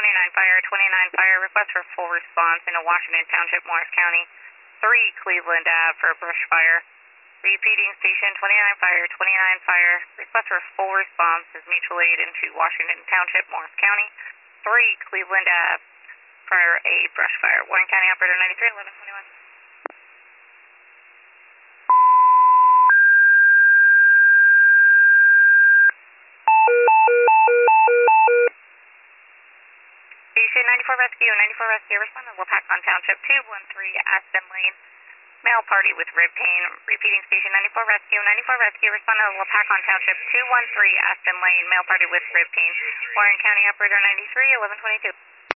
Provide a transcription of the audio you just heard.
29 fire, request for full response in Washington Township, Morris County. 3 Cleveland Ave for brush fire. Repeating, station 29 fire, request for full response is mutual aid into Washington Township, Morris County. 3 Cleveland Ave for a brush fire. Warren County Operator 93, 1121. Station 94 Rescue, respond to Wapakon Township 213 Aspen Lane. Male party with rib pain. Repeating, station 94 Rescue, respond to Wapakon Township 213 Aspen Lane. Male party with rib pain. Warren County Operator 93, 1122.